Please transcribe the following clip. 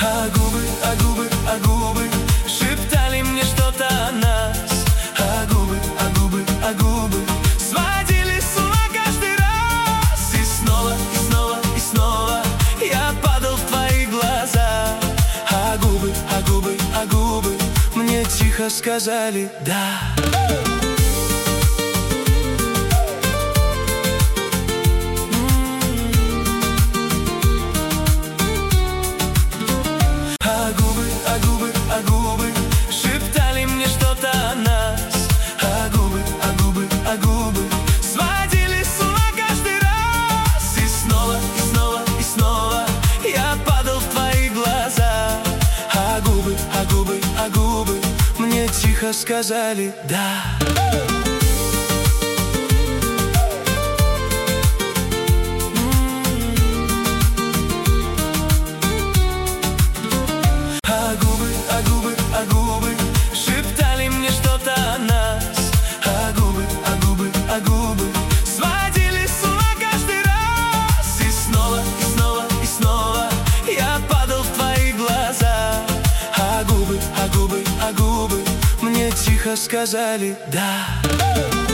А губы, а губы, а губы шептали мне что-то о нас. А губы, а губы, а губы сводили с ума каждый раз. И снова, и снова, и снова я падал в твои глаза. А губы, а губы, а губы мне тихо сказали «да». А губы шептали мне что-то о нас. А губы, а губы, а губы сводили с ума каждый раз. И снова, и снова, и снова я падал в твои глаза. А губы, а губы, а губы мне тихо сказали «да». А губы шептали мне что-то о нас. А губы, а губы, а губы сводили с ума каждый раз. И снова, и снова, и снова я падал в твои глаза. А губы, а губы, а губы мне тихо сказали «да».